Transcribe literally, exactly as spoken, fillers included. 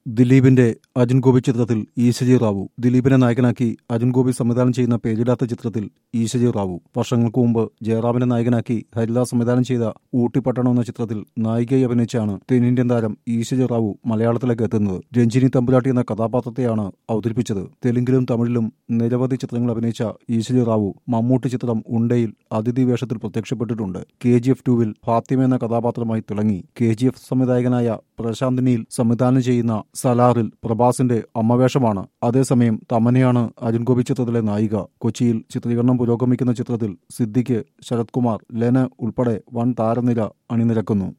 ദിലീപിന്റെ അർജുൻ ഗോപി ചിത്രത്തിൽ ഈശജി റാവു. ദിലീപിനെ നായകനാക്കി അർജുൻ ഗോപി സംവിധാനം ചെയ്യുന്ന പേരിടാത്ത ചിത്രത്തിൽ ഈശജി റാവു. വർഷങ്ങൾക്ക് മുമ്പ് ജയറാമിനെ നായകനാക്കി ഹരിദാസ് സംവിധാനം ചെയ്ത ഊട്ടിപ്പട്ടണം എന്ന ചിത്രത്തിൽ നായികയായി അഭിനയിച്ചാണ് തെന്നിന്ത്യൻ താരം ഈശജി റാവു മലയാളത്തിലേക്ക് എത്തുന്നത്. രഞ്ജിനി തമ്പുരാട്ടി എന്ന കഥാപാത്രത്തെയാണ് അവതരിപ്പിച്ചത്. തെലുങ്കിലും തമിഴിലും നിരവധി ചിത്രങ്ങൾ അഭിനയിച്ച ഈശജി റാവു മമ്മൂട്ടി ചിത്രം ഉണ്ടയിൽ അതിഥി വേഷത്തിൽ പ്രത്യക്ഷപ്പെട്ടിട്ടുണ്ട്. കെ ജി എഫ് ടൂവിൽ ഫാത്തിമ എന്ന കഥാപാത്രമായി തിളങ്ങി. കെ ജി എഫ് സംവിധായകനായ പ്രശാന്ത് നീൽ സംവിധാനം ചെയ്യുന്ന സലാറിൽ പ്രഭാസിന്റെ അമ്മവേഷമാണ്. അതേസമയം തമനയാണ് അർജുൻ ഗോപി ചിത്രത്തിലെ നായിക. കൊച്ചിയിൽ ചിത്രീകരണം പുരോഗമിക്കുന്ന ചിത്രത്തിൽ സിദ്ദിഖ്, ശരത് കുമാർ, ലെന ഉൾപ്പെടെ വൻ താരനിര അണിനിരക്കുന്നു.